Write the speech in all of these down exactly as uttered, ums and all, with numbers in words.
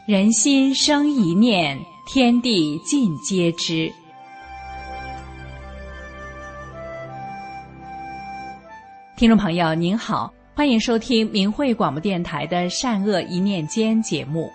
人心生一念，天地尽皆知。听众朋友您好，欢迎收听明慧广播电台的善恶一念间节目。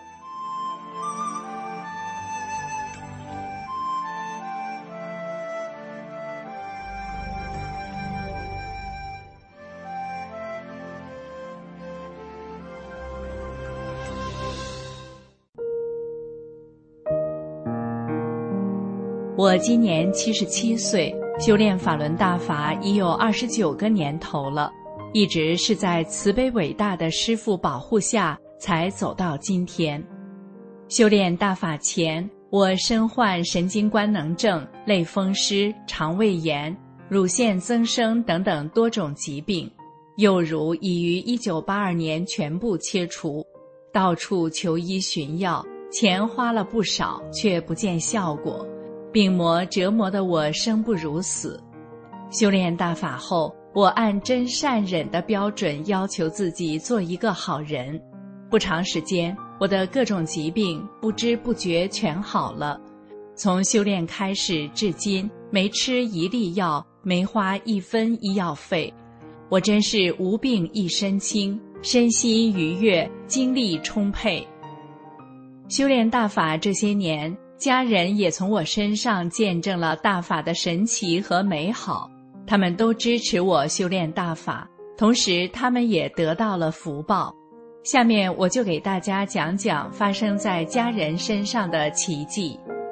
我今年七十七岁，修炼法轮大法已有二十九个年头了，一直是在慈悲伟大的师父保护下才走到今天。修炼大法前，我身患神经官能症、类风湿、肠胃炎、乳腺增生等等多种疾病，右乳已于一九八二年全部切除，到处求医寻药，钱花了不少，却不见效果。病魔折磨得我生不如死。修炼大法后，我按真善忍的标准要求自己做一个好人。不长时间，我的各种疾病不知不觉全好了。从修炼开始至今，没吃一粒药，没花一分医药费。我真是无病一身轻，身心愉悦，精力充沛。修炼大法这些年，家人也从我身上见证了大法的神奇和美好，他们都支持我修炼大法，同时他们也得到了福报。下面我就给大家讲讲发生在家人身上的奇迹。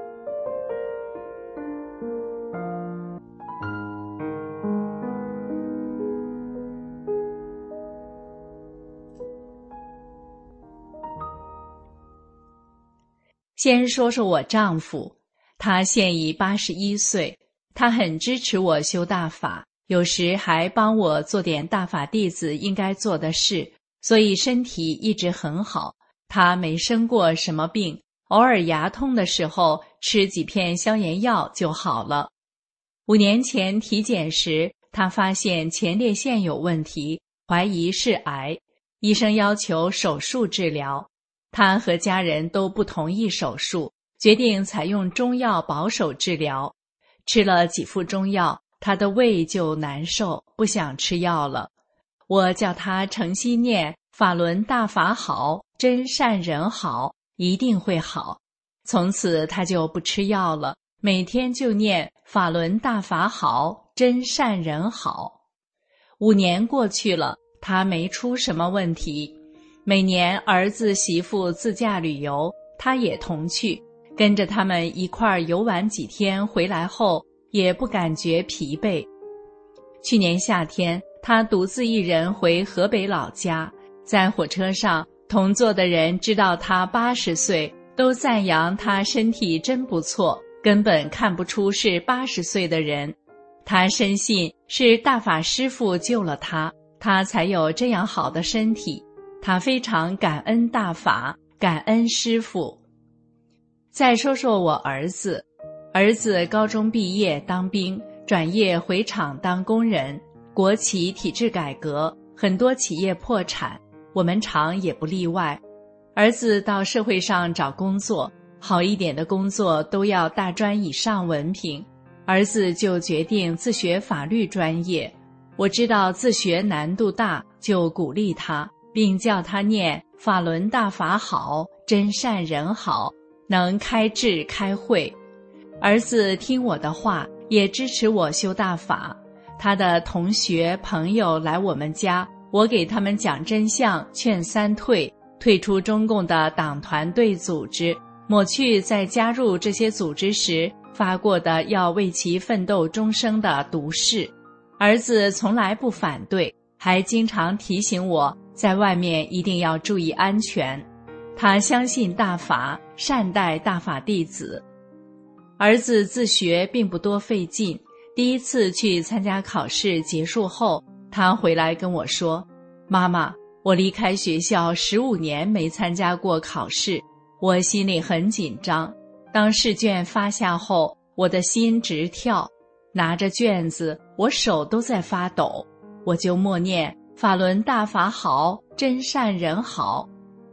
先说说我丈夫，他现已八十一岁，他很支持我修大法，有时还帮我做点大法弟子应该做的事，所以身体一直很好。他没生过什么病，偶尔牙痛的时候吃几片消炎药就好了。五年前体检时，他发现前列腺有问题，怀疑是癌，医生要求手术治疗。他和家人都不同意手术，决定采用中药保守治疗。吃了几副中药，他的胃就难受，不想吃药了。我叫他诚心念法轮大法好，真善人好，一定会好。从此他就不吃药了，每天就念法轮大法好，真善人好。五年过去了，他没出什么问题。每年儿子媳妇自驾旅游，他也同去，跟着他们一块儿游玩几天，回来后也不感觉疲惫。去年夏天，他独自一人回河北老家，在火车上，同坐的人知道他八十岁，都赞扬他身体真不错，根本看不出是八十岁的人。他深信是大法师父救了他，他才有这样好的身体。他非常感恩大法，感恩师父。再说说我儿子，儿子高中毕业当兵，转业回厂当工人。国企体制改革，很多企业破产，我们厂也不例外。儿子到社会上找工作，好一点的工作都要大专以上文凭，儿子就决定自学法律专业。我知道自学难度大，就鼓励他，并叫他念法轮大法好，真善人好，能开智开慧。儿子听我的话，也支持我修大法。他的同学朋友来我们家，我给他们讲真相，劝三退，退出中共的党团队组织，抹去在加入这些组织时发过的要为其奋斗终生的毒誓。儿子从来不反对，还经常提醒我在外面一定要注意安全。他相信大法，善待大法弟子。儿子自学并不多费劲，第一次去参加考试结束后，他回来跟我说，妈妈，我离开学校十五年没参加过考试，我心里很紧张。当试卷发下后，我的心直跳，拿着卷子，我手都在发抖，我就默念法轮大法好，真善人好。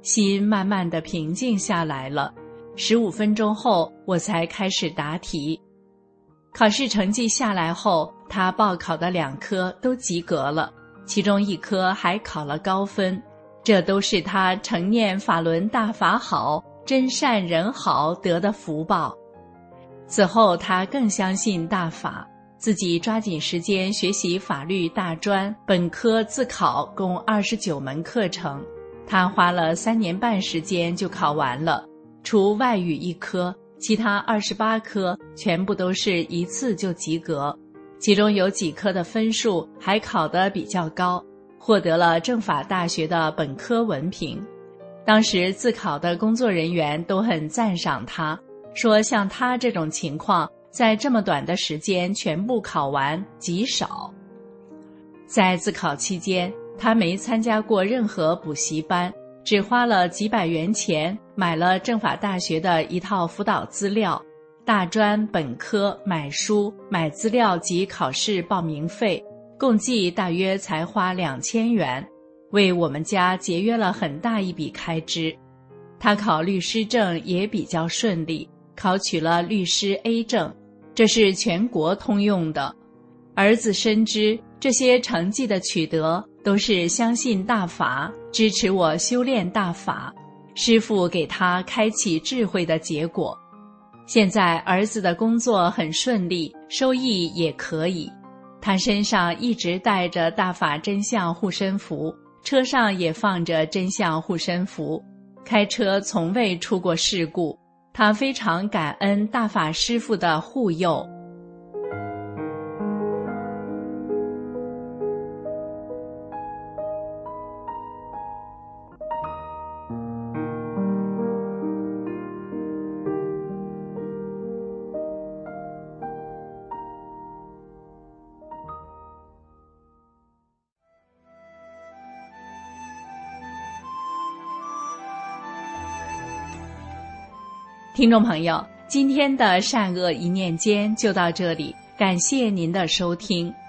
心慢慢地平静下来了。十五分钟后，我才开始答题。考试成绩下来后，他报考的两科都及格了，其中一科还考了高分，这都是他承念法轮大法好，真善人好得的福报。此后他更相信大法，自己抓紧时间学习法律大专，本科自考共二十九门课程，他花了三年半时间就考完了，除外语一科，其他二十八科全部都是一次就及格，其中有几科的分数还考得比较高，获得了政法大学的本科文凭。当时自考的工作人员都很赞赏他，说像他这种情况在这么短的时间全部考完极少。在自考期间，他没参加过任何补习班，只花了几百元钱买了政法大学的一套辅导资料，大专本科买书买资料及考试报名费，共计大约才花两千元，为我们家节约了很大一笔开支。他考律师证也比较顺利，考取了律师 A 证，这是全国通用的。儿子深知这些成绩的取得都是相信大法，支持我修炼大法，师父给他开启智慧的结果。现在儿子的工作很顺利，收益也可以，他身上一直带着大法真相护身符，车上也放着真相护身符，开车从未出过事故，他非常感恩大法师父的护佑。听众朋友，今天的善恶一念间就到这里，感谢您的收听。